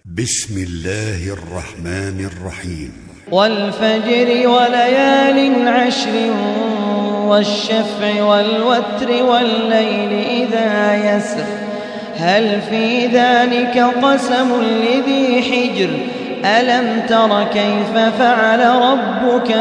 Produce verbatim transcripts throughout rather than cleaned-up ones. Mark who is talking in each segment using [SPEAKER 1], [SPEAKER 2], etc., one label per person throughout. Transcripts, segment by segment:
[SPEAKER 1] بسم الله الرحمن الرحيم.
[SPEAKER 2] والفجر وليال عشر والشفع والوتر والليل إذا يسر هل في ذلك قسم لذي حجر ألم تر كيف فعل ربك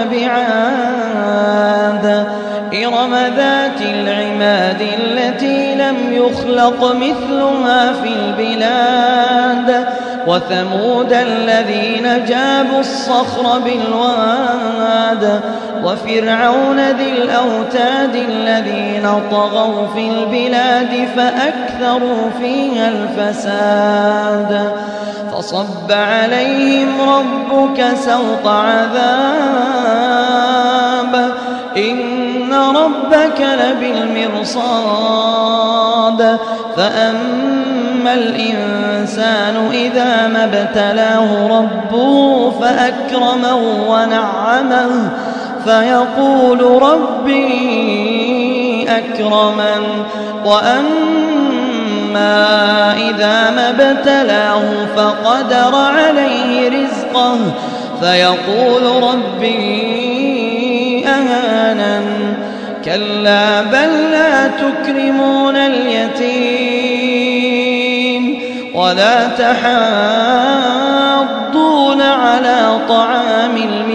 [SPEAKER 2] بعاد إرم ذات العماد التي لم يخلق مثلها في البلاد وثمود الذين جابوا الصخر بالواد وفرعون ذي الأوتاد الذين طغوا في البلاد فأكثروا فيها الفساد فصب عليهم ربك سوط عذاب إن ربك لبالمرصاد فأما الإنسان إذا ما ابتلاه ربه فأكرمه ونعمه فيقول ربي أكرمن وأما إذا ما ابتلاه فقدر عليه رزقه فيقول ربي أهانن كلا بل لا تكرمون اليتيم ولا تحاضون على طعام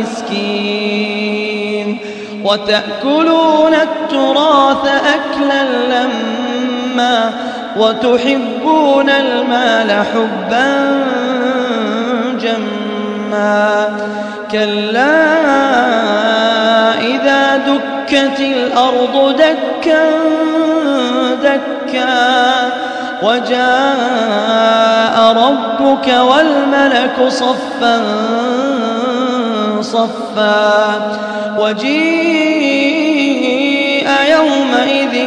[SPEAKER 2] المسكين وتأكلون التراث أكلا لما وتحبون المال حبا جما كلا إذا دكت الأرض دكا دكا وجاء ربك والملك صفا صفا وجيء يومئذ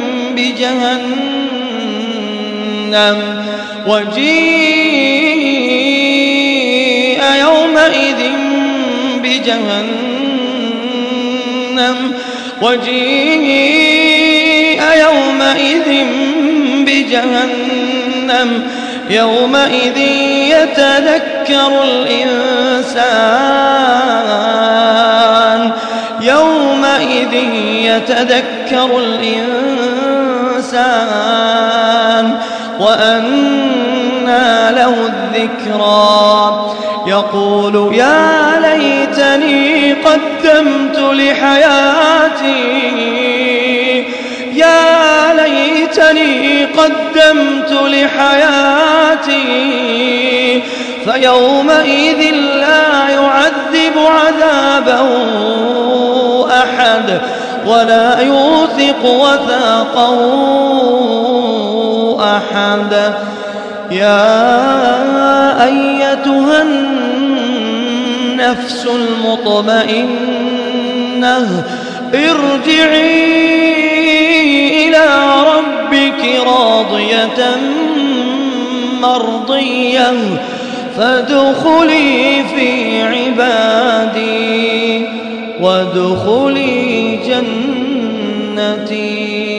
[SPEAKER 2] بجهنم وجيء يومئذ بجهنم وجيء يومئذ بجهنم يومئذ يتذكر الإنسان يومئذ يتذكر الإنسان وأنى له الذكرى يقول يا ليتني قدمت لحياتي يا ليتني قدمت لحياتي فيومئذ لا يعذب عذابه أحد ولا يوثق وثاقه أحد يا أيتها النفس المطمئنة ارجعي إلى ربك راضية مرضية فادخلي في عبادي وادخلي جنتي.